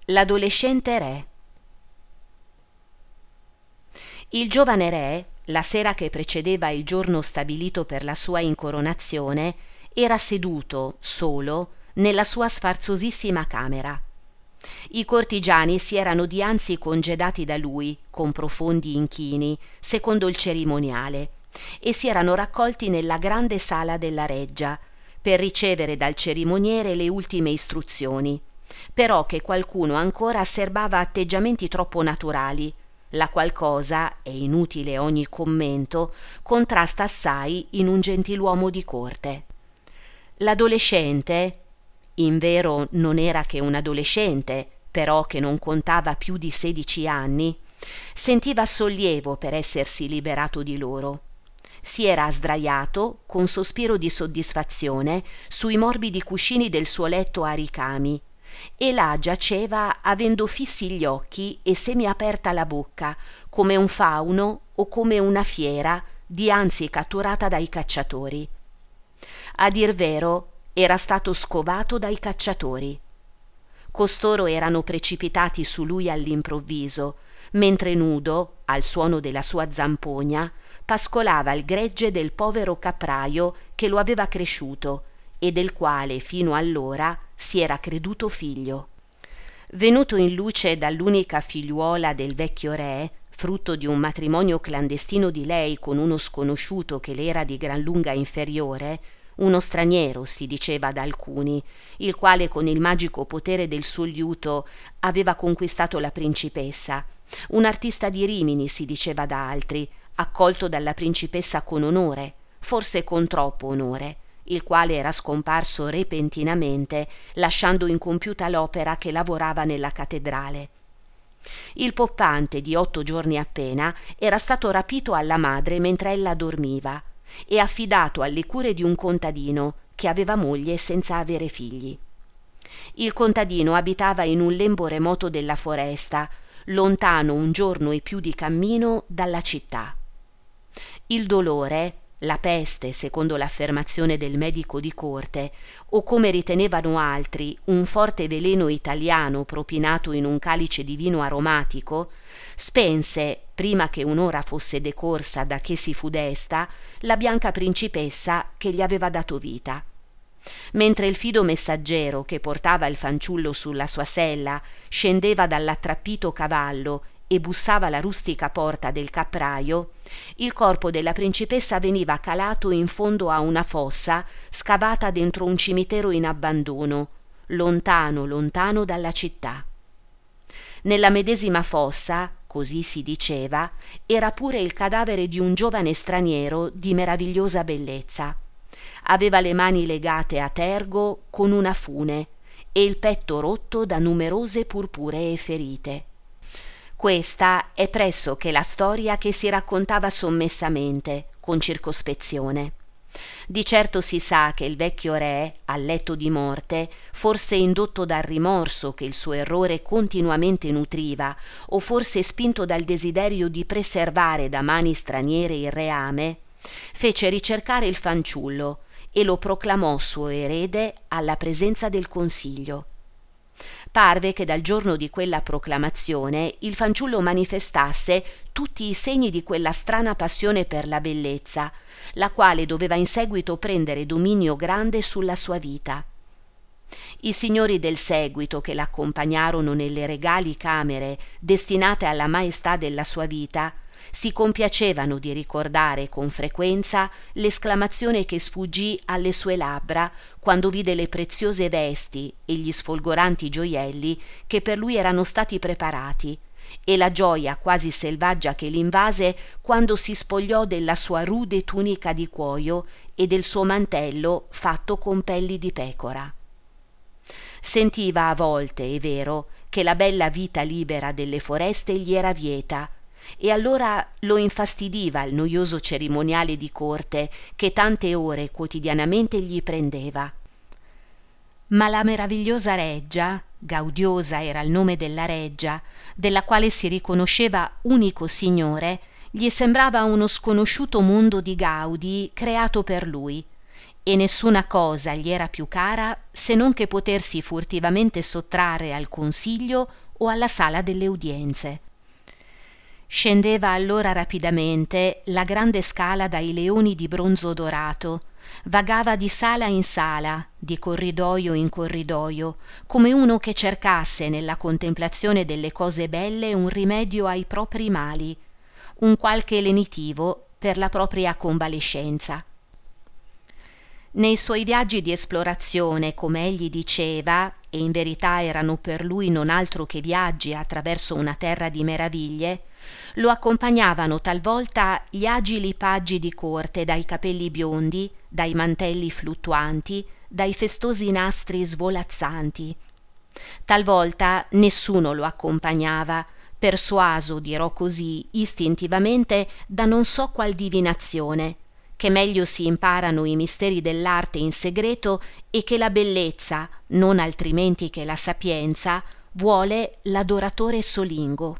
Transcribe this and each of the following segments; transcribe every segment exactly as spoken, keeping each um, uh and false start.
L'adolescente re. Il giovane re, la sera che precedeva il giorno stabilito per la sua incoronazione, era seduto, solo, nella sua sfarzosissima camera. I cortigiani si erano dianzi congedati da lui, con profondi inchini, secondo il cerimoniale, e si erano raccolti nella grande sala della reggia, per ricevere dal cerimoniere le ultime istruzioni, però che qualcuno ancora serbava atteggiamenti troppo naturali, la qual cosa, è inutile ogni commento, contrasta assai in un gentiluomo di corte. L'adolescente, invero non era che un adolescente, però che non contava più di sedici anni, sentiva sollievo per essersi liberato di loro. Si era sdraiato, con sospiro di soddisfazione, sui morbidi cuscini del suo letto a ricami, e là giaceva avendo fissi gli occhi e semiaperta la bocca, come un fauno o come una fiera dianzi catturata dai cacciatori. A dir vero, era stato scovato dai cacciatori. Costoro erano precipitati su lui all'improvviso, mentre nudo, al suono della sua zampogna, pascolava il gregge del povero capraio che lo aveva cresciuto e del quale fino allora si era creduto figlio. Venuto in luce dall'unica figliuola del vecchio re, frutto di un matrimonio clandestino di lei con uno sconosciuto che le era di gran lunga inferiore, uno straniero si diceva da alcuni, il quale con il magico potere del suo liuto aveva conquistato la principessa, un artista di Rimini si diceva da altri, accolto dalla principessa con onore, forse con troppo onore, il quale era scomparso repentinamente, lasciando incompiuta l'opera che lavorava nella cattedrale. Il poppante di otto giorni appena era stato rapito alla madre mentre ella dormiva e affidato alle cure di un contadino che aveva moglie senza avere figli. Il contadino abitava in un lembo remoto della foresta, lontano un giorno e più di cammino dalla città. Il dolore, la peste, secondo l'affermazione del medico di corte, o come ritenevano altri, un forte veleno italiano propinato in un calice di vino aromatico, spense, prima che un'ora fosse decorsa da che si fu desta, la bianca principessa che gli aveva dato vita. Mentre il fido messaggero che portava il fanciullo sulla sua sella scendeva dall'attrappito cavallo e bussava alla rustica porta del capraio, il corpo della principessa veniva calato in fondo a una fossa scavata dentro un cimitero in abbandono, lontano lontano dalla città. Nella medesima fossa, così si diceva, era pure il cadavere di un giovane straniero di meravigliosa bellezza. Aveva le mani legate a tergo con una fune e il petto rotto da numerose purpuree ferite. Questa è pressoché la storia che si raccontava sommessamente, con circospezione. Di certo si sa che il vecchio re, al letto di morte, forse indotto dal rimorso che il suo errore continuamente nutriva, o forse spinto dal desiderio di preservare da mani straniere il reame, fece ricercare il fanciullo e lo proclamò suo erede alla presenza del consiglio. Parve che dal giorno di quella proclamazione il fanciullo manifestasse tutti i segni di quella strana passione per la bellezza, la quale doveva in seguito prendere dominio grande sulla sua vita. I signori del seguito che l'accompagnarono nelle regali camere destinate alla maestà della sua vita si compiacevano di ricordare con frequenza l'esclamazione che sfuggì alle sue labbra quando vide le preziose vesti e gli sfolgoranti gioielli che per lui erano stati preparati, e la gioia quasi selvaggia che l'invase quando si spogliò della sua rude tunica di cuoio e del suo mantello fatto con pelli di pecora. Sentiva a volte, è vero, che la bella vita libera delle foreste gli era vieta, e allora lo infastidiva il noioso cerimoniale di corte che tante ore quotidianamente gli prendeva. Ma la meravigliosa reggia, Gaudiosa era il nome della reggia, della quale si riconosceva unico signore, gli sembrava uno sconosciuto mondo di gaudi creato per lui, e nessuna cosa gli era più cara se non che potersi furtivamente sottrarre al consiglio o alla sala delle udienze. Scendeva allora rapidamente la grande scala dai leoni di bronzo dorato, vagava di sala in sala, di corridoio in corridoio, come uno che cercasse nella contemplazione delle cose belle un rimedio ai propri mali, un qualche lenitivo per la propria convalescenza. Nei suoi viaggi di esplorazione, come egli diceva, e in verità erano per lui non altro che viaggi attraverso una terra di meraviglie, lo accompagnavano talvolta gli agili paggi di corte dai capelli biondi, dai mantelli fluttuanti, dai festosi nastri svolazzanti. Talvolta nessuno lo accompagnava, persuaso, dirò così, istintivamente da non so qual divinazione, che meglio si imparano i misteri dell'arte in segreto e che la bellezza, non altrimenti che la sapienza, vuole l'adoratore solingo.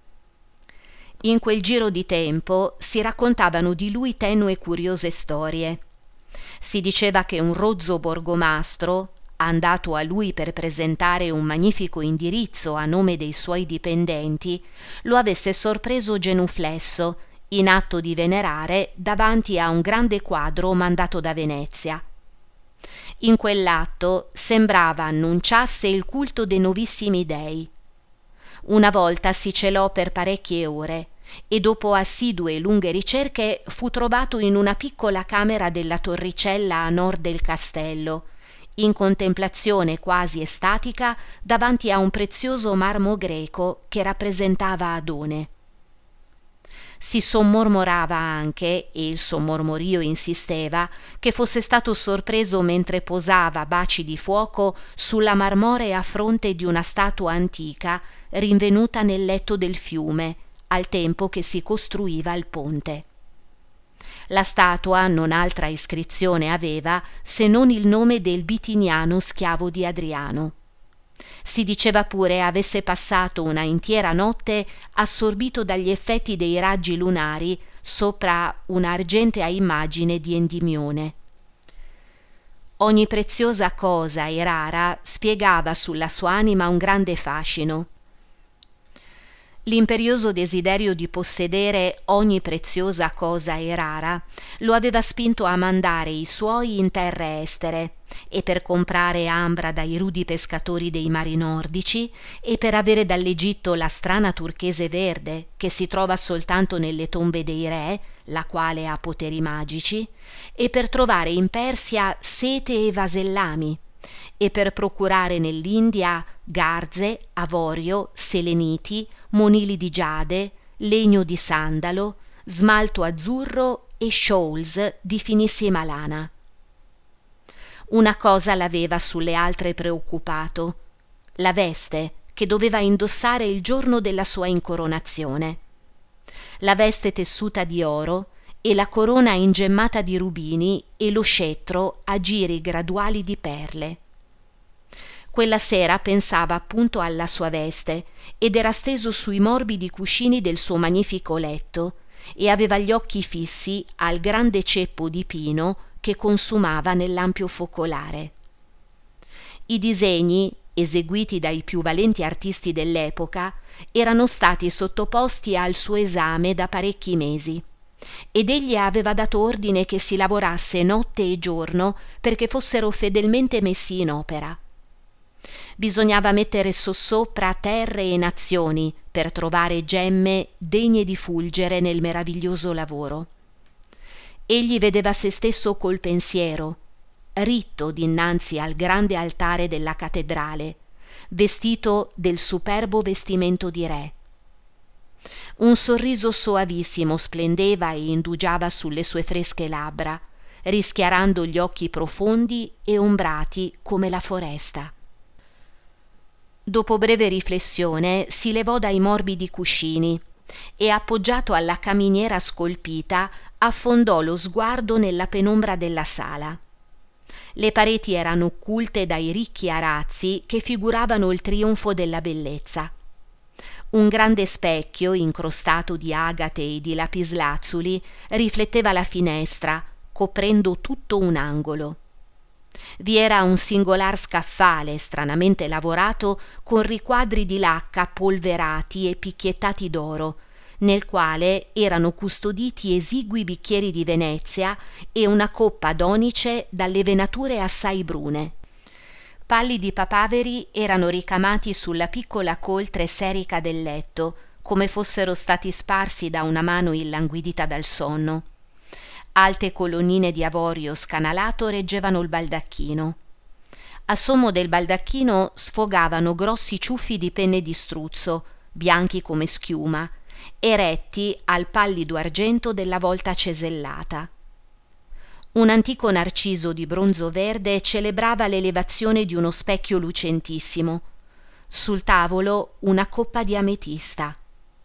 In quel giro di tempo si raccontavano di lui tenue e curiose storie. Si diceva che un rozzo borgomastro, andato a lui per presentare un magnifico indirizzo a nome dei suoi dipendenti, lo avesse sorpreso genuflesso, in atto di venerare davanti a un grande quadro mandato da Venezia. In quell'atto sembrava annunciasse il culto dei nuovissimi dei. Una volta si celò per parecchie ore e dopo assidue e lunghe ricerche fu trovato in una piccola camera della torricella a nord del castello, in contemplazione quasi estatica davanti a un prezioso marmo greco che rappresentava Adone. Si sommormorava anche, e il sommormorio insisteva, che fosse stato sorpreso mentre posava baci di fuoco sulla marmorea fronte di una statua antica rinvenuta nel letto del fiume, al tempo che si costruiva il ponte. La statua non altra iscrizione aveva se non il nome del bitiniano schiavo di Adriano. Si diceva pure avesse passato una intera notte assorbito dagli effetti dei raggi lunari sopra un'argentea immagine di Endimione. Ogni preziosa cosa e rara spiegava sulla sua anima un grande fascino. L'imperioso desiderio di possedere ogni preziosa cosa e rara lo aveva spinto a mandare i suoi in terre estere e per comprare ambra dai rudi pescatori dei mari nordici e per avere dall'Egitto la strana turchese verde che si trova soltanto nelle tombe dei re, la quale ha poteri magici, e per trovare in Persia sete e vasellami, e per procurare nell'India garze, avorio, seleniti, monili di giade, legno di sandalo, smalto azzurro e shawls di finissima lana. Una cosa l'aveva sulle altre preoccupato: la veste che doveva indossare il giorno della sua incoronazione. La veste tessuta di oro e la corona ingemmata di rubini e lo scettro a giri graduali di perle. Quella sera pensava appunto alla sua veste ed era steso sui morbidi cuscini del suo magnifico letto e aveva gli occhi fissi al grande ceppo di pino che consumava nell'ampio focolare. I disegni, eseguiti dai più valenti artisti dell'epoca, erano stati sottoposti al suo esame da parecchi mesi ed egli aveva dato ordine che si lavorasse notte e giorno perché fossero fedelmente messi in opera. Bisognava mettere sossopra terre e nazioni per trovare gemme degne di fulgere nel meraviglioso lavoro. Egli vedeva se stesso col pensiero, ritto dinanzi al grande altare della cattedrale, vestito del superbo vestimento di re. Un sorriso soavissimo splendeva e indugiava sulle sue fresche labbra, rischiarando gli occhi profondi e ombrati come la foresta. Dopo breve riflessione si levò dai morbidi cuscini e, appoggiato alla caminiera scolpita, affondò lo sguardo nella penombra della sala. Le pareti erano occulte dai ricchi arazzi che figuravano il trionfo della bellezza. Un grande specchio incrostato di agate e di lapislazzuli rifletteva la finestra, coprendo tutto un angolo. Vi era un singolar scaffale stranamente lavorato con riquadri di lacca polverati e picchiettati d'oro, nel quale erano custoditi esigui bicchieri di Venezia e una coppa d'onice dalle venature assai brune. Pallidi papaveri erano ricamati sulla piccola coltre serica del letto, come fossero stati sparsi da una mano illanguidita dal sonno. Alte colonnine di avorio scanalato reggevano il baldacchino. A sommo del baldacchino sfogavano grossi ciuffi di penne di struzzo, bianchi come schiuma, eretti al pallido argento della volta cesellata. Un antico narciso di bronzo verde celebrava l'elevazione di uno specchio lucentissimo. Sul tavolo una coppa di ametista.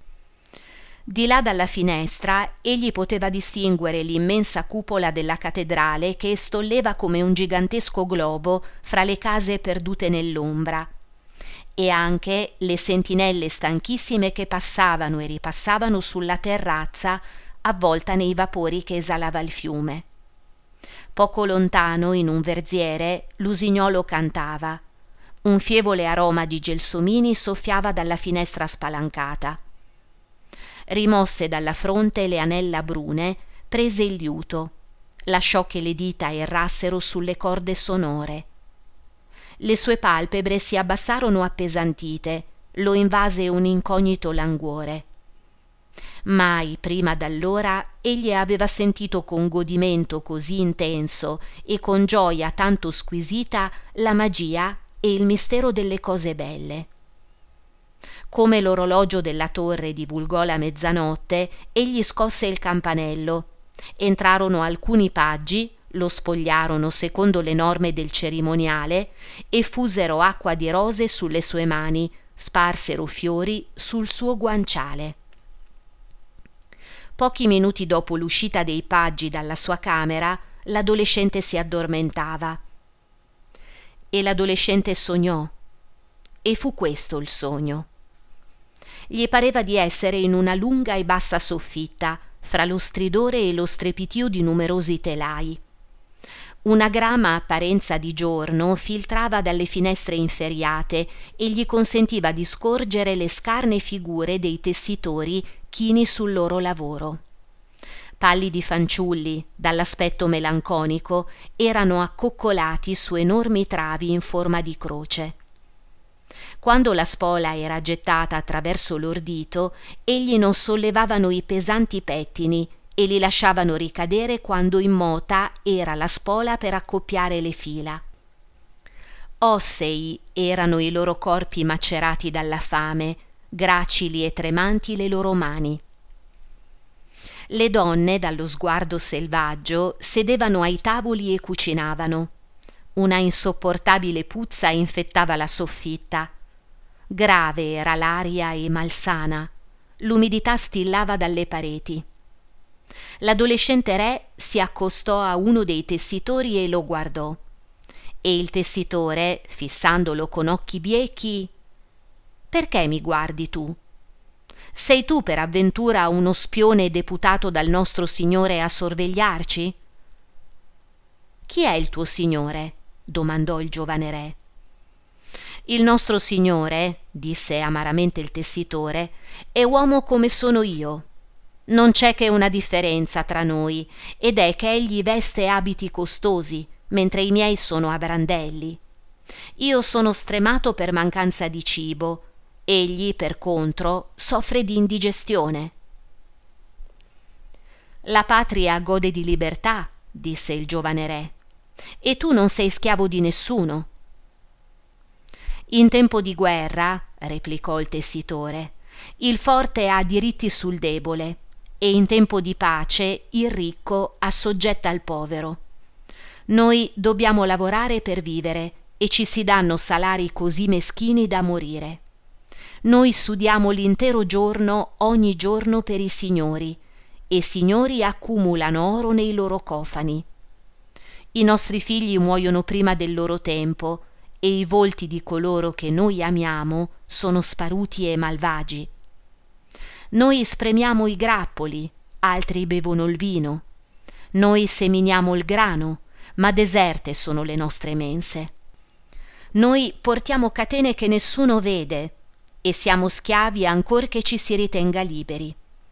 Di là dalla finestra egli poteva distinguere l'immensa cupola della cattedrale che stolleva come un gigantesco globo fra le case perdute nell'ombra, e anche le sentinelle stanchissime che passavano e ripassavano sulla terrazza avvolta nei vapori che esalava il fiume. Poco lontano, in un verziere, l'usignolo cantava. Un fievole aroma di gelsomini soffiava dalla finestra spalancata. Rimosse dalla fronte le anella brune, prese il liuto, lasciò che le dita errassero sulle corde sonore. Le sue palpebre si abbassarono appesantite, lo invase un incognito languore. Mai prima d'allora egli aveva sentito con godimento così intenso e con gioia tanto squisita la magia e il mistero delle cose belle. Come l'orologio della torre divulgò la mezzanotte, egli scosse il campanello. Entrarono alcuni paggi, lo spogliarono secondo le norme del cerimoniale e fusero acqua di rose sulle sue mani, sparsero fiori sul suo guanciale. Pochi minuti dopo l'uscita dei paggi dalla sua camera, l'adolescente si addormentava. E l'adolescente sognò, e fu questo il sogno. Gli pareva di essere in una lunga e bassa soffitta, fra lo stridore e lo strepitio di numerosi telai. Una grama apparenza di giorno filtrava dalle finestre inferriate e gli consentiva di scorgere le scarne figure dei tessitori chini sul loro lavoro. Pallidi fanciulli, dall'aspetto melanconico, erano accoccolati su enormi travi in forma di croce. Quando la spola era gettata attraverso l'ordito, egli non sollevavano i pesanti pettini e li lasciavano ricadere quando in mota era la spola per accoppiare le fila. Ossei erano i loro corpi macerati dalla fame, gracili e tremanti le loro mani. Le donne, dallo sguardo selvaggio, sedevano ai tavoli e cucinavano. Una insopportabile puzza infettava la soffitta. Grave era l'aria e malsana. L'umidità stillava dalle pareti. L'adolescente re si accostò a uno dei tessitori e lo guardò. E il tessitore, fissandolo con occhi biechi: «Perché mi guardi tu? Sei tu per avventura uno spione deputato dal nostro signore a sorvegliarci?» «Chi è il tuo signore?» domandò il giovane re. «Il nostro signore», disse amaramente il tessitore, «è uomo come sono io. Non c'è che una differenza tra noi, ed è che egli veste abiti costosi, mentre i miei sono a brandelli. Io sono stremato per mancanza di cibo, egli, per contro, soffre di indigestione». «La patria gode di libertà», disse il giovane re, «e tu non sei schiavo di nessuno». «In tempo di guerra», replicò il tessitore, «il forte ha diritti sul debole, e in tempo di pace il ricco assoggetta il povero. Noi dobbiamo lavorare per vivere e ci si danno salari così meschini da morire. Noi sudiamo l'intero giorno ogni giorno per i signori, e i signori accumulano oro nei loro cofani. I nostri figli muoiono prima del loro tempo, e i volti di coloro che noi amiamo sono sparuti e malvagi. Noi spremiamo i grappoli, altri bevono il vino. Noi seminiamo il grano, ma deserte sono le nostre mense. Noi portiamo catene che nessuno vede e siamo schiavi ancor che ci si ritenga liberi.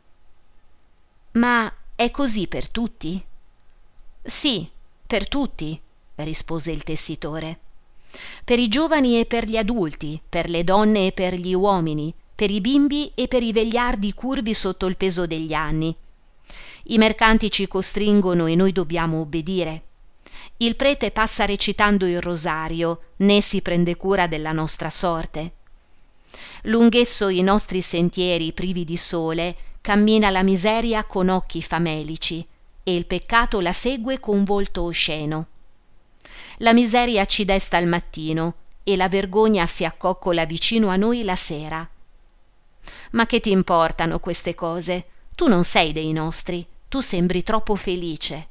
Ma è così per tutti? Sì, per tutti, rispose il tessitore. Per i giovani e per gli adulti, per le donne e per gli uomini, per i bimbi e per i vegliardi curvi sotto il peso degli anni. I mercanti ci costringono e noi dobbiamo obbedire. Il prete passa recitando il rosario, né si prende cura della nostra sorte. Lunghesso i nostri sentieri privi di sole cammina la miseria con occhi famelici e il peccato la segue con volto osceno. La miseria ci desta al mattino e la vergogna si accoccola vicino a noi la sera. Ma che ti importano queste cose? Tu non sei dei nostri, tu sembri troppo felice.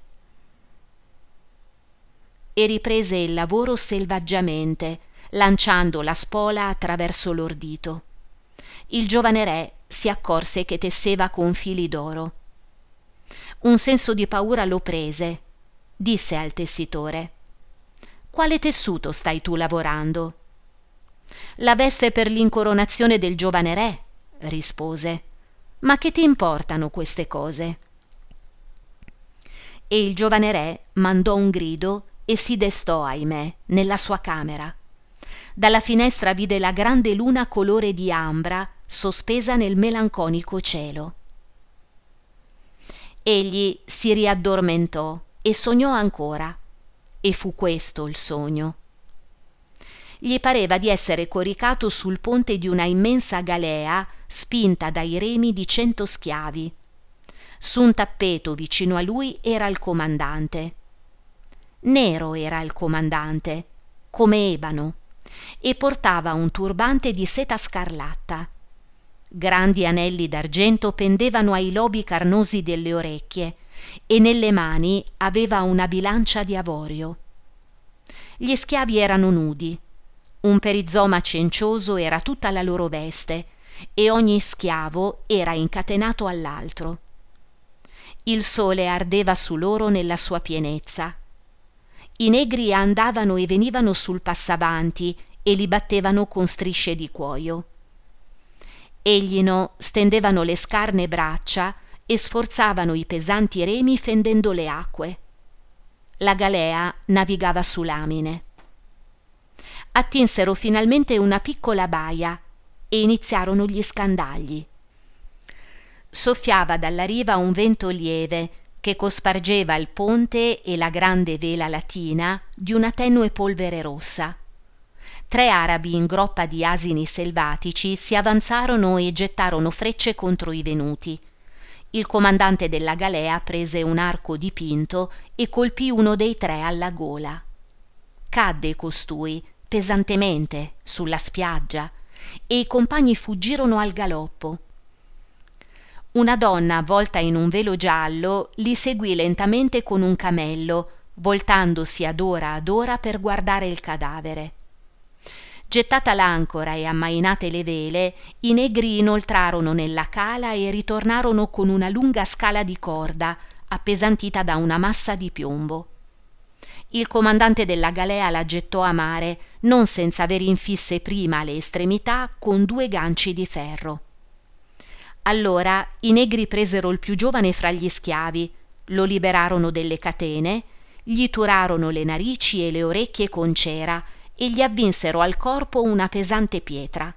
E riprese il lavoro selvaggiamente, lanciando la spola attraverso l'ordito. Il giovane re si accorse che tesseva con fili d'oro. Un senso di paura lo prese. Disse al tessitore: «Quale tessuto stai tu lavorando?» «La veste per l'incoronazione del giovane re», rispose. «Ma che ti importano queste cose?» E il giovane re mandò un grido e si destò, ahimè, nella sua camera. Dalla finestra vide la grande luna colore di ambra sospesa nel melanconico cielo. Egli si riaddormentò e sognò ancora, e fu questo il sogno. Gli pareva di essere coricato sul ponte di una immensa galea spinta dai remi di cento schiavi. Su un tappeto vicino a lui era il comandante. Nero era il comandante, come ebano, e portava un turbante di seta scarlatta. Grandi anelli d'argento pendevano ai lobi carnosi delle orecchie e nelle mani aveva una bilancia di avorio. Gli schiavi erano nudi. Un perizoma cencioso era tutta la loro veste e ogni schiavo era incatenato all'altro. Il sole ardeva su loro nella sua pienezza. I negri andavano e venivano sul passavanti e li battevano con strisce di cuoio. Egli no stendevano le scarne braccia e sforzavano i pesanti remi fendendo le acque. La galea navigava su lamine. Attinsero finalmente una piccola baia e iniziarono gli scandagli. Soffiava dalla riva un vento lieve che cospargeva il ponte e la grande vela latina di una tenue polvere rossa. Tre arabi in groppa di asini selvatici si avanzarono e gettarono frecce contro i venuti. Il comandante della galea prese un arco dipinto e colpì uno dei tre alla gola. Cadde costui pesantemente sulla spiaggia e i compagni fuggirono al galoppo. Una donna avvolta in un velo giallo li seguì lentamente con un camello, voltandosi ad ora ad ora per guardare il cadavere. Gettata l'ancora e ammainate le vele, i negri inoltrarono nella cala e ritornarono con una lunga scala di corda appesantita da una massa di piombo. Il comandante della galea la gettò a mare, non senza aver infisse prima le estremità con due ganci di ferro. Allora i negri presero il più giovane fra gli schiavi, lo liberarono delle catene, gli turarono le narici e le orecchie con cera e gli avvinsero al corpo una pesante pietra.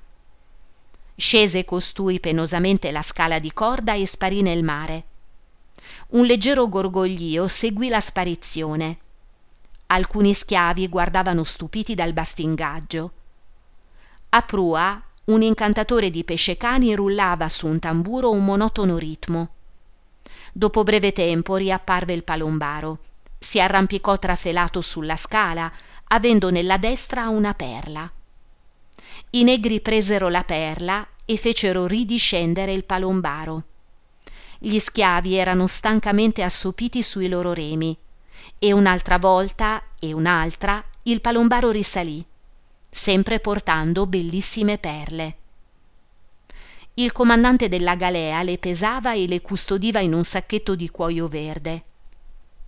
Scese costui penosamente la scala di corda e sparì nel mare. Un leggero gorgoglio seguì la sparizione. Alcuni schiavi guardavano stupiti dal bastingaggio. A prua, un incantatore di pescecani rullava su un tamburo un monotono ritmo. Dopo breve tempo riapparve il palombaro. Si arrampicò trafelato sulla scala, avendo nella destra una perla. I negri presero la perla e fecero ridiscendere il palombaro. Gli schiavi erano stancamente assopiti sui loro remi, e un'altra volta e un'altra il palombaro risalì, sempre portando bellissime perle. Il comandante della galea le pesava e le custodiva in un sacchetto di cuoio verde.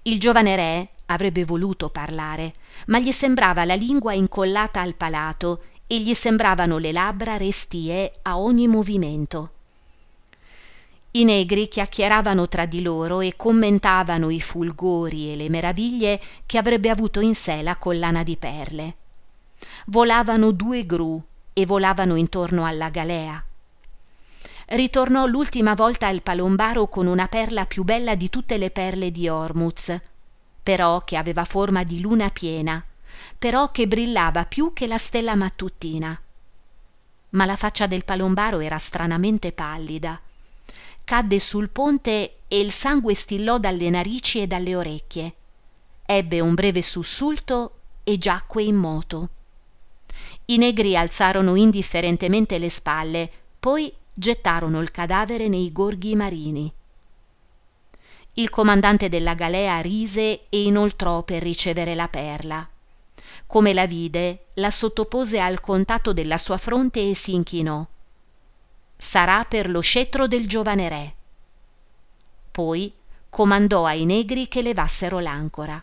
Il giovane re avrebbe voluto parlare, ma gli sembrava la lingua incollata al palato e gli sembravano le labbra restie a ogni movimento. I negri chiacchieravano tra di loro e commentavano i fulgori e le meraviglie che avrebbe avuto in sé la collana di perle. Volavano due gru e volavano intorno alla galea. Ritornò l'ultima volta al palombaro con una perla più bella di tutte le perle di Ormuz, però che aveva forma di luna piena, però che brillava più che la stella mattutina. Ma la faccia del palombaro era stranamente pallida. Cadde sul ponte e il sangue stillò dalle narici e dalle orecchie. Ebbe un breve sussulto e giacque in moto. I negri alzarono indifferentemente le spalle, poi gettarono il cadavere nei gorghi marini. Il comandante della galea rise e inoltrò per ricevere la perla. Come la vide, la sottopose al contatto della sua fronte e si inchinò. Sarà per lo scettro del giovane re. Poi comandò ai negri che levassero l'ancora.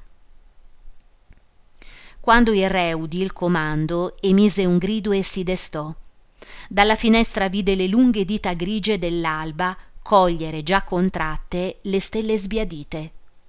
Quando il re udì il comando, emise un grido e si destò. Dalla finestra vide le lunghe dita grigie dell'alba cogliere già contratte le stelle sbiadite.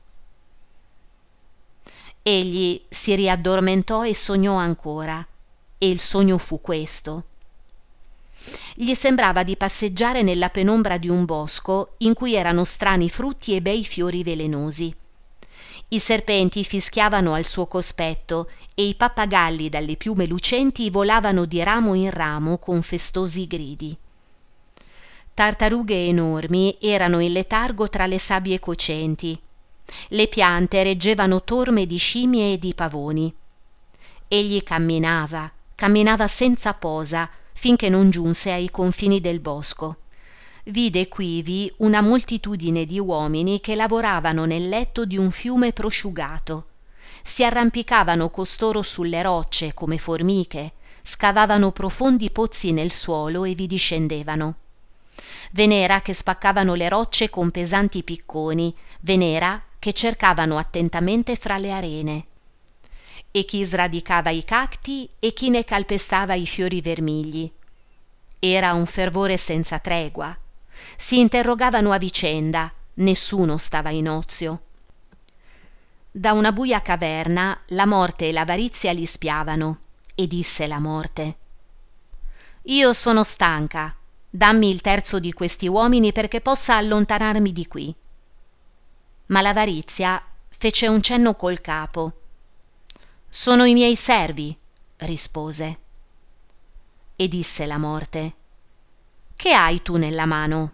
Egli si riaddormentò e sognò ancora, e il sogno fu questo. Gli sembrava di passeggiare nella penombra di un bosco in cui erano strani frutti e bei fiori velenosi. I serpenti fischiavano al suo cospetto e i pappagalli dalle piume lucenti volavano di ramo in ramo con festosi gridi. Tartarughe enormi erano in letargo tra le sabbie cocenti. Le piante reggevano torme di scimmie e di pavoni. Egli camminava, camminava senza posa, finché non giunse ai confini del bosco. Vide quivi una moltitudine di uomini che lavoravano nel letto di un fiume prosciugato. Si arrampicavano costoro sulle rocce come formiche, scavavano profondi pozzi nel suolo e vi discendevano. Ve n'era che spaccavano le rocce con pesanti picconi, ve n'era che cercavano attentamente fra le arene. E chi sradicava i cacti e chi ne calpestava i fiori vermigli. Era un fervore senza tregua. Si interrogavano a vicenda, nessuno stava in ozio. Da una buia caverna la morte e l'avarizia li spiavano, e disse la morte: «Io sono stanca, dammi il terzo di questi uomini perché possa allontanarmi di qui». Ma l'avarizia fece un cenno col capo. «Sono i miei servi», rispose. E disse la morte: «Che hai tu nella mano?»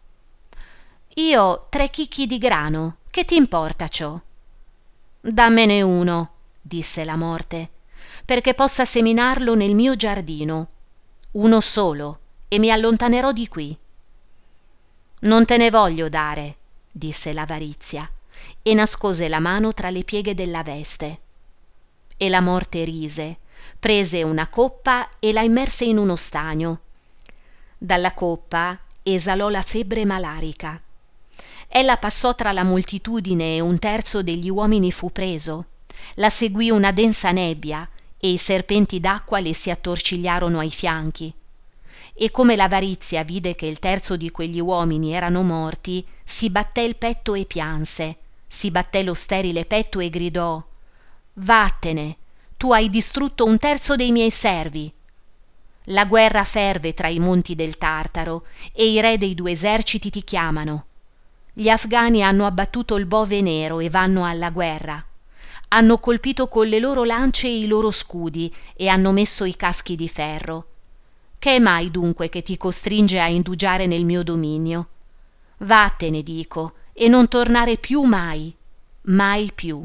«Io tre chicchi di grano, che ti importa ciò?» «Dammene uno», disse la morte, «perché possa seminarlo nel mio giardino. Uno solo, e mi allontanerò di qui». «Non te ne voglio dare», disse l'avarizia, e nascose la mano tra le pieghe della veste. E la morte rise, prese una coppa e la immerse in uno stagno. Dalla coppa esalò la febbre malarica. Ella passò tra la moltitudine e un terzo degli uomini fu preso. La seguì una densa nebbia e i serpenti d'acqua le si attorcigliarono ai fianchi. E come l'avarizia vide che il terzo di quegli uomini erano morti, si batté il petto e pianse, si batté lo sterile petto e gridò: «Vattene, tu hai distrutto un terzo dei miei servi». La guerra ferve tra i monti del Tartaro e i re dei due eserciti ti chiamano. Gli afghani hanno abbattuto il bove nero e vanno alla guerra. Hanno colpito con le loro lance i loro scudi e hanno messo i caschi di ferro. Che è mai dunque che ti costringe a indugiare nel mio dominio? Vattene, dico, e non tornare più mai, mai più.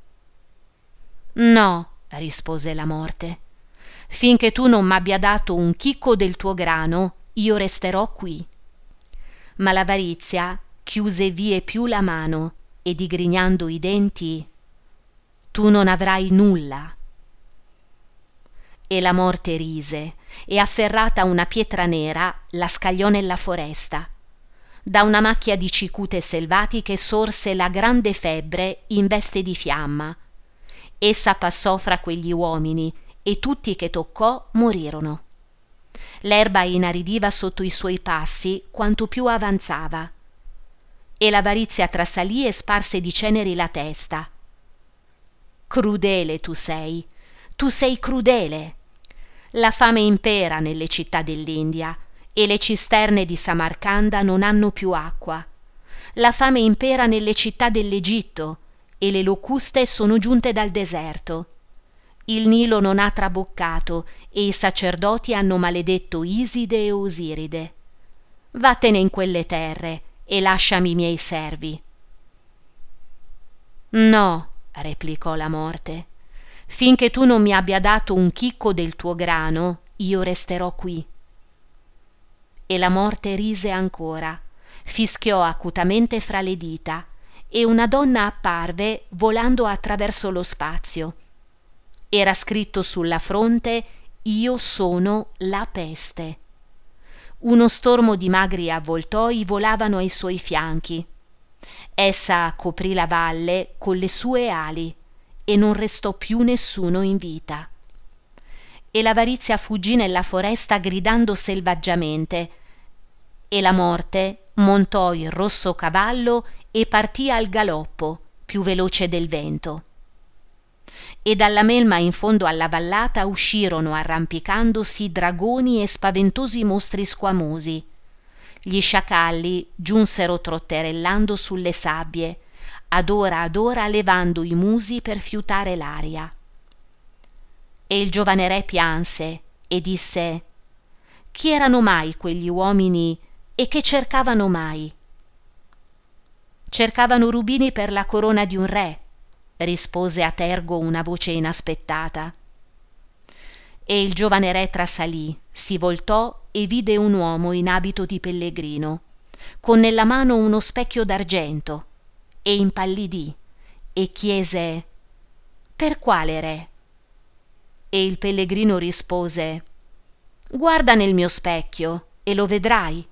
«No», rispose la morte, «finché tu non m'abbia dato un chicco del tuo grano, io resterò qui». Ma l'avarizia chiuse vie più la mano e digrignando i denti: «Tu non avrai nulla». E la morte rise e, afferrata una pietra nera, la scagliò nella foresta. Da una macchia di cicute selvatiche sorse la grande febbre in veste di fiamma. Essa passò fra quegli uomini e tutti che toccò morirono. L'erba inaridiva sotto i suoi passi quanto più avanzava, e l'avarizia trasalì e sparse di ceneri la testa. Crudele tu sei, tu sei crudele. La fame impera nelle città dell'India e le cisterne di Samarcanda non hanno più acqua. La fame impera nelle città dell'Egitto e le locuste sono giunte dal deserto. Il Nilo non ha traboccato e i sacerdoti hanno maledetto Iside e Osiride. Vattene in quelle terre e lasciami i miei servi. No, replicò la morte, finché tu non mi abbia dato un chicco del tuo grano, io resterò qui. E la morte rise ancora, fischiò acutamente fra le dita, e una donna apparve volando attraverso lo spazio. Era scritto sulla fronte: io sono la peste. Uno stormo di magri avvoltoi volavano ai suoi fianchi. Essa coprì la valle con le sue ali e non restò più nessuno in vita. E l'avarizia fuggì nella foresta gridando selvaggiamente, e la morte montò il rosso cavallo e partì al galoppo, più veloce del vento. E dalla melma in fondo alla vallata uscirono arrampicandosi dragoni e spaventosi mostri squamosi. Gli sciacalli giunsero trotterellando sulle sabbie, ad ora ad ora levando i musi per fiutare l'aria. E il giovane re pianse e disse: chi erano mai quegli uomini e che cercavano mai? Cercavano rubini per la corona di un re, rispose a tergo una voce inaspettata. E il giovane re trasalì, si voltò e vide un uomo in abito di pellegrino, con nella mano uno specchio d'argento, e impallidì e chiese: per quale re? E il pellegrino rispose: guarda nel mio specchio e lo vedrai.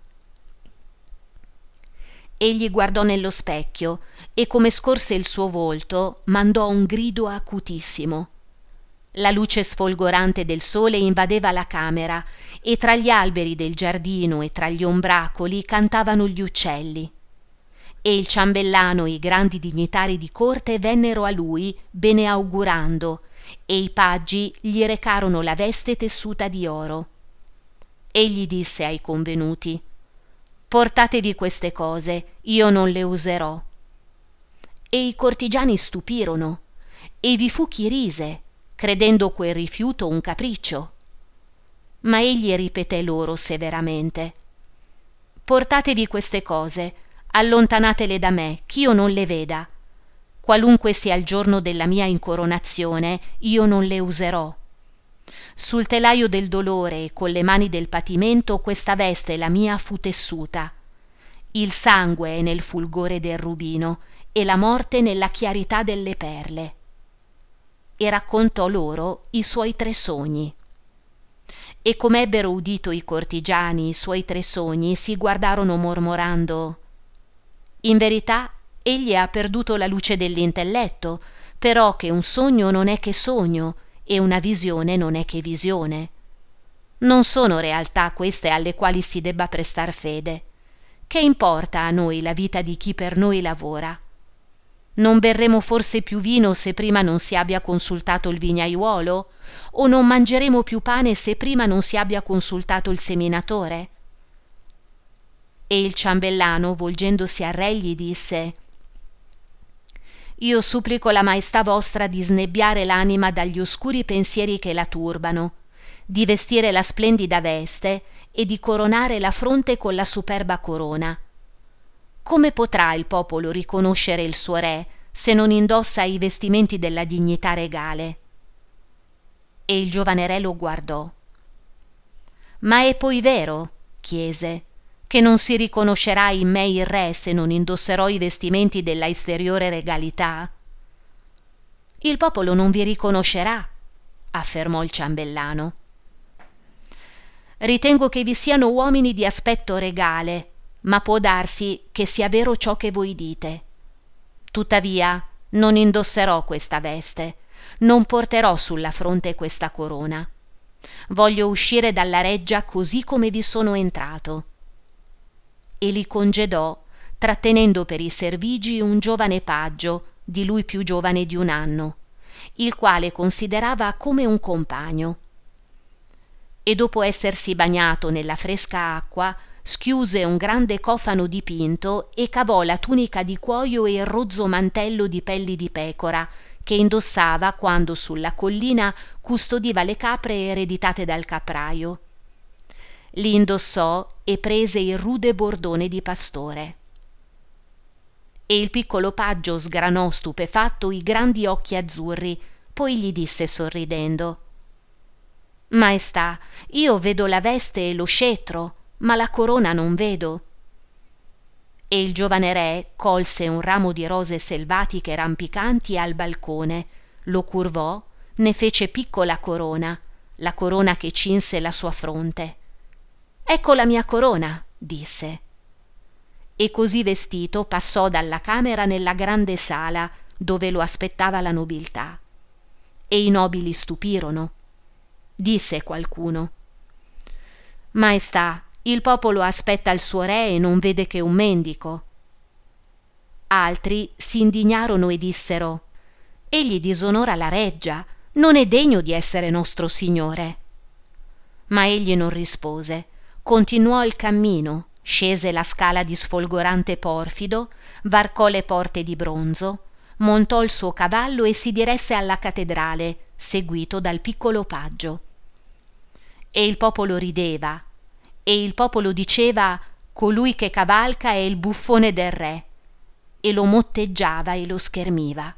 Egli guardò nello specchio e, come scorse il suo volto, mandò un grido acutissimo. La luce sfolgorante del sole invadeva la camera e tra gli alberi del giardino e tra gli ombracoli cantavano gli uccelli. E il ciambellano e i grandi dignitari di corte vennero a lui beneaugurando, e i paggi gli recarono la veste tessuta di oro. Egli disse ai convenuti: portatevi queste cose, io non le userò. E i cortigiani stupirono, e vi fu chi rise, credendo quel rifiuto un capriccio. Ma egli ripeté loro severamente: portatevi queste cose, allontanatele da me, ch'io non le veda. Qualunque sia il giorno della mia incoronazione, io non le userò. Sul telaio del dolore e con le mani del patimento questa veste la mia fu tessuta. Il sangue è nel fulgore del rubino e la morte nella chiarità delle perle. E raccontò loro i suoi tre sogni. E come ebbero udito i cortigiani i suoi tre sogni, si guardarono mormorando: in verità egli ha perduto la luce dell'intelletto, però che un sogno non è che sogno e una visione non è che visione. Non sono realtà queste alle quali si debba prestar fede. Che importa a noi la vita di chi per noi lavora? Non berremo forse più vino se prima non si abbia consultato il vignaiuolo? O non mangeremo più pane se prima non si abbia consultato il seminatore? E il ciambellano, volgendosi al re, gli disse: io supplico la maestà vostra di snebbiare l'anima dagli oscuri pensieri che la turbano, di vestire la splendida veste e di coronare la fronte con la superba corona. Come potrà il popolo riconoscere il suo re se non indossa i vestimenti della dignità regale? E il giovane re lo guardò. Ma è poi vero, chiese, che non si riconoscerà in me il re se non indosserò i vestimenti della esteriore regalità? Il popolo non vi riconoscerà, affermò il ciambellano. Ritengo che vi siano uomini di aspetto regale, ma può darsi che sia vero ciò che voi dite. Tuttavia non indosserò questa veste, non porterò sulla fronte questa corona. Voglio uscire dalla reggia così come vi sono entrato». E li congedò, trattenendo per i servigi un giovane paggio, di lui più giovane di un anno, il quale considerava come un compagno. E dopo essersi bagnato nella fresca acqua, schiuse un grande cofano dipinto e cavò la tunica di cuoio e il rozzo mantello di pelli di pecora che indossava quando sulla collina custodiva le capre ereditate dal capraio. Li indossò e prese il rude bordone di pastore. E il piccolo paggio sgranò stupefatto i grandi occhi azzurri, poi gli disse sorridendo: «Maestà, io vedo la veste e lo scettro, ma la corona non vedo». E il giovane re colse un ramo di rose selvatiche rampicanti al balcone, lo curvò, ne fece piccola corona, la corona che cinse la sua fronte. «Ecco la mia corona», disse. E così vestito passò dalla camera nella grande sala dove lo aspettava la nobiltà. E i nobili stupirono. Disse qualcuno: «Maestà, il popolo aspetta il suo re e non vede che un mendico». Altri si indignarono e dissero: «Egli disonora la reggia, non è degno di essere nostro signore». Ma egli non rispose, continuò il cammino, scese la scala di sfolgorante porfido, varcò le porte di bronzo, montò il suo cavallo e si diresse alla cattedrale, seguito dal piccolo paggio. E il popolo rideva, e il popolo diceva: «Colui che cavalca è il buffone del re», e lo motteggiava e lo schermiva.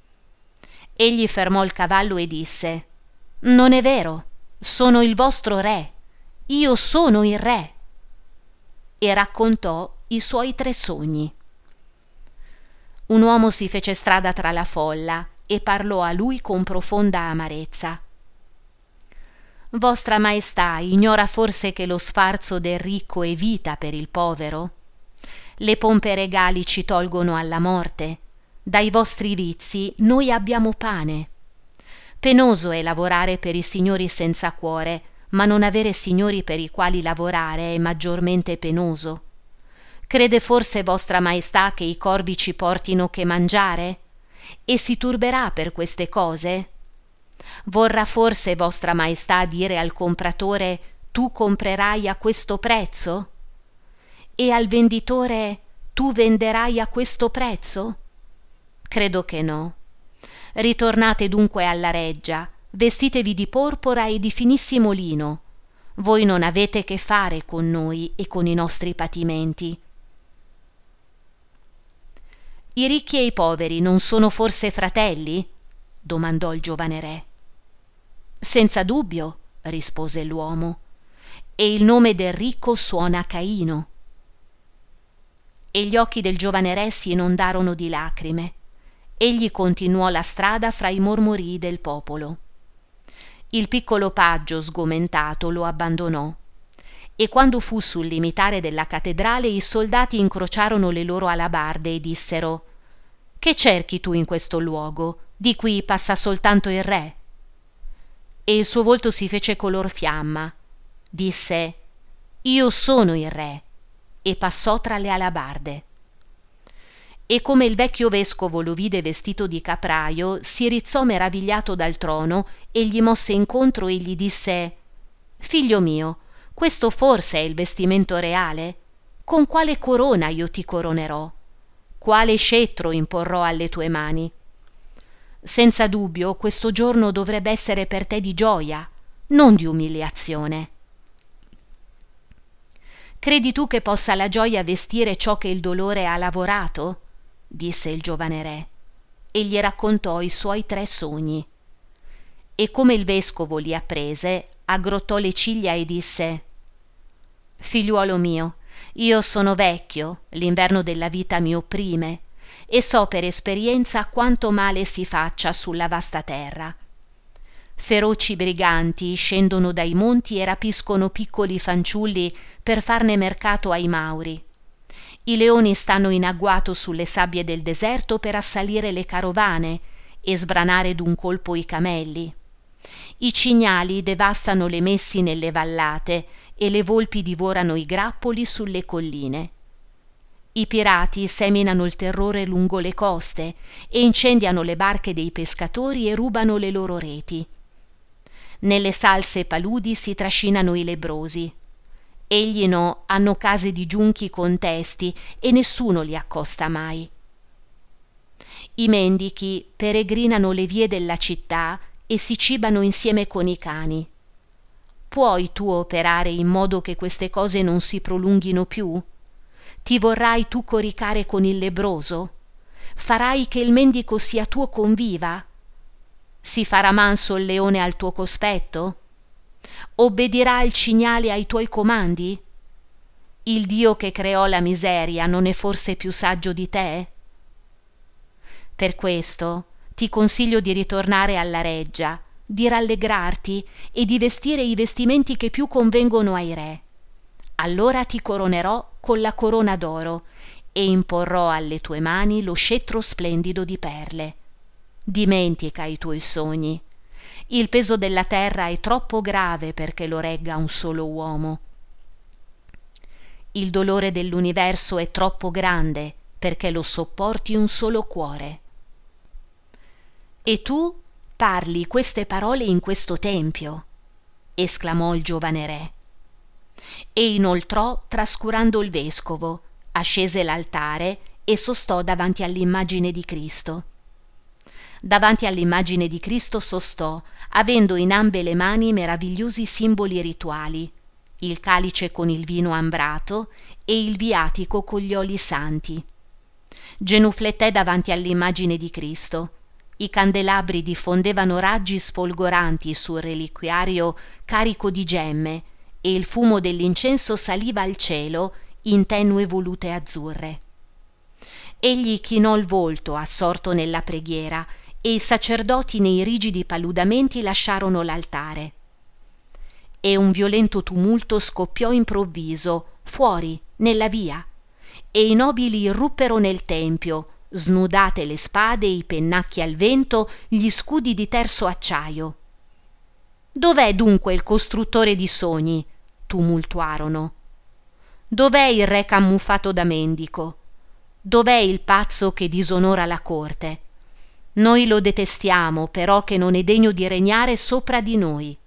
Egli fermò il cavallo e disse: «Non è vero, sono il vostro re, io sono il re». E raccontò i suoi tre sogni. Un uomo si fece strada tra la folla e parlò a lui con profonda amarezza: «Vostra Maestà ignora forse che lo sfarzo del ricco è vita per il povero? Le pompe regali ci tolgono alla morte, dai vostri vizi noi abbiamo pane. Penoso è lavorare per i signori senza cuore, ma non avere signori per i quali lavorare è maggiormente penoso. Crede forse vostra Maestà che i corvi ci portino che mangiare? E si turberà per queste cose? Vorrà forse vostra Maestà dire al compratore: tu comprerai a questo prezzo? E al venditore: tu venderai a questo prezzo? Credo che no. Ritornate dunque alla reggia, vestitevi di porpora e di finissimo lino. Voi non avete che fare con noi e con i nostri patimenti». «I ricchi e i poveri non sono forse fratelli?» domandò il giovane re. «Senza dubbio», rispose l'uomo, «e il nome del ricco suona Caino». E gli occhi del giovane re si inondarono di lacrime. Egli continuò la strada fra i mormorii del popolo. Il piccolo paggio sgomentato lo abbandonò, e quando fu sul limitare della cattedrale i soldati incrociarono le loro alabarde e dissero: «Che cerchi tu in questo luogo? Di qui passa soltanto il re». E il suo volto si fece color fiamma. Disse: «Io sono il re», e passò tra le alabarde. E come il vecchio vescovo lo vide vestito di capraio, si rizzò meravigliato dal trono e gli mosse incontro e gli disse: «Figlio mio, questo forse è il vestimento reale? Con quale corona io ti coronerò? Quale scettro imporrò alle tue mani? Senza dubbio questo giorno dovrebbe essere per te di gioia, non di umiliazione». «Credi tu che possa la gioia vestire ciò che il dolore ha lavorato?» disse il giovane re, e gli raccontò i suoi tre sogni. E come il vescovo li apprese, aggrottò le ciglia e disse: «Figliuolo mio, io sono vecchio, l'inverno della vita mi opprime, e so per esperienza quanto male si faccia sulla vasta terra. Feroci briganti scendono dai monti e rapiscono piccoli fanciulli per farne mercato ai mauri. I leoni stanno in agguato sulle sabbie del deserto per assalire le carovane e sbranare d'un colpo i camelli. I cignali devastano le messi nelle vallate e le volpi divorano i grappoli sulle colline. I pirati seminano il terrore lungo le coste e incendiano le barche dei pescatori e rubano le loro reti. Nelle salse paludi si trascinano i lebbrosi. Egli no hanno case di giunchi contesti e nessuno li accosta mai. I mendichi peregrinano le vie della città e si cibano insieme con i cani. Puoi tu operare in modo che queste cose non si prolunghino più? Ti vorrai tu coricare con il lebbroso? Farai che il mendico sia tuo conviva? Si farà manso il leone al tuo cospetto? Obbedirà il cignale ai tuoi comandi? Il Dio che creò la miseria non è forse più saggio di te? Per questo ti consiglio di ritornare alla reggia, di rallegrarti e di vestire i vestimenti che più convengono ai re. Allora ti coronerò con la corona d'oro e imporrò alle tue mani lo scettro splendido di perle. Dimentica i tuoi sogni. Il peso della terra è troppo grave perché lo regga un solo uomo. Il dolore dell'universo è troppo grande perché lo sopporti un solo cuore. E tu parli queste parole in questo tempio, esclamò il giovane re. E inoltrò trascurando il vescovo, ascese l'altare e sostò davanti all'immagine di Cristo. Davanti all'immagine di Cristo sostò, avendo in ambe le mani meravigliosi simboli rituali, il calice con il vino ambrato e il viatico con gli oli santi. Genufletté davanti all'immagine di Cristo. I candelabri diffondevano raggi sfolgoranti sul reliquiario carico di gemme e il fumo dell'incenso saliva al cielo in tenue volute azzurre. Egli chinò il volto assorto nella preghiera e i sacerdoti nei rigidi paludamenti lasciarono l'altare. E un violento tumulto scoppiò improvviso, fuori, nella via, e i nobili irruppero nel tempio, snudate le spade, i pennacchi al vento, gli scudi di terso acciaio. «Dov'è dunque il costruttore di sogni?» tumultuarono. «Dov'è il re camuffato da mendico? Dov'è il pazzo che disonora la corte? Noi lo detestiamo, però che non è degno di regnare sopra di noi».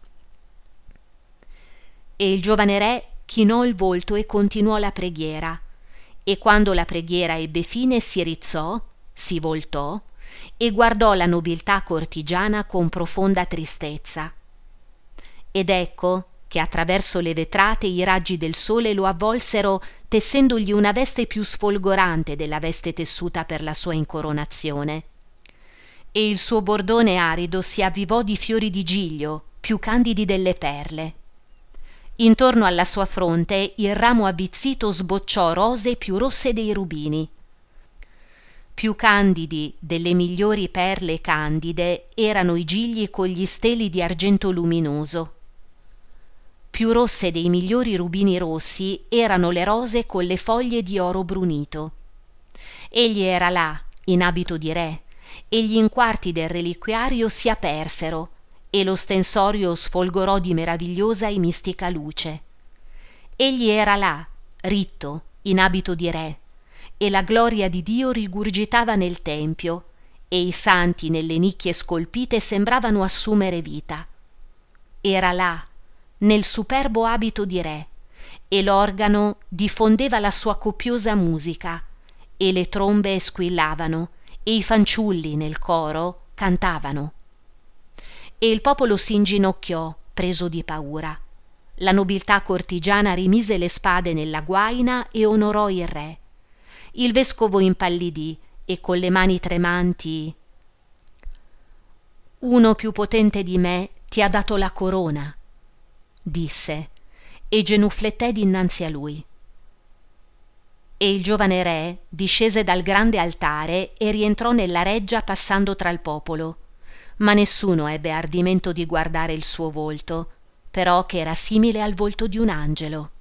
E il giovane re chinò il volto e continuò la preghiera. E quando la preghiera ebbe fine si rizzò, si voltò e guardò la nobiltà cortigiana con profonda tristezza. Ed ecco che attraverso le vetrate i raggi del sole lo avvolsero tessendogli una veste più sfolgorante della veste tessuta per la sua incoronazione. E il suo bordone arido si avvivò di fiori di giglio, più candidi delle perle. Intorno alla sua fronte il ramo avvizzito sbocciò rose più rosse dei rubini. Più candidi delle migliori perle candide erano i gigli con gli steli di argento luminoso. Più rosse dei migliori rubini rossi erano le rose con le foglie di oro brunito. Egli era là, in abito di re, e gli inquarti del reliquiario si apersero, e lo stensorio sfolgorò di meravigliosa e mistica luce. Egli era là, ritto, in abito di re, e la gloria di Dio rigurgitava nel tempio, e i santi nelle nicchie scolpite sembravano assumere vita. Era là, nel superbo abito di re, e l'organo diffondeva la sua copiosa musica, e le trombe squillavano, e i fanciulli nel coro cantavano. E il popolo si inginocchiò, preso di paura. La nobiltà cortigiana rimise le spade nella guaina e onorò il re. Il vescovo impallidì e con le mani tremanti: «Uno più potente di me ti ha dato la corona», disse, e genufletté dinanzi a lui. E il giovane re discese dal grande altare e rientrò nella reggia passando tra il popolo. Ma nessuno ebbe ardimento di guardare il suo volto, però che era simile al volto di un angelo.